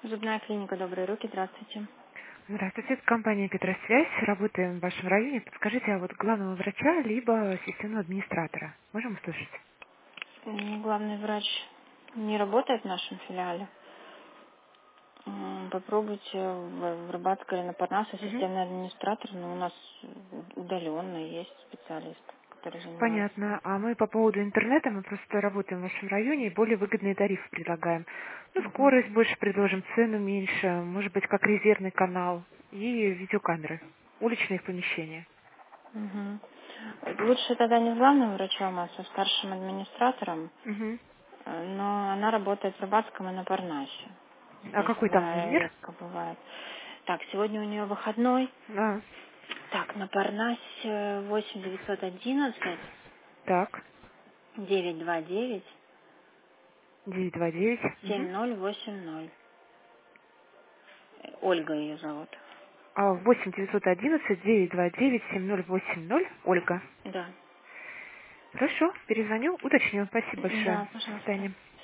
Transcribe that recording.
Зубная клиника «Добрые руки». Здравствуйте. Здравствуйте, это компания «Петросвязь». Работаем в вашем районе. Подскажите, а вот главного врача, либо системного администратора? Можем услышать? Главный врач не работает в нашем филиале. Попробуйте в Рыбацкой или на Парнасе Мгм. системный администратор, но у нас удаленно есть специалист, который занимается. Понятно. А мы по поводу интернета, мы просто работаем в вашем районе и более выгодные тарифы предлагаем. Ну, Мгм. скорость больше предложим, цену меньше, может быть, как резервный канал и видеокамеры, уличные помещения. Мгм. Лучше тогда не с главным врачом, а со старшим администратором, Мгм. но она работает в Рыбацком и на Парнасе. А Здесь какой там она номер? редко бывает. Так, сегодня у нее выходной. А, Так, на Парнасе 8 911 так, 929 929. Мгм. 7080. Ольга ее зовут. А 8 911 929 7080. Ольга. Да. Хорошо, перезвоню, уточню. Спасибо большое. Да, До пожалуйста. свидания.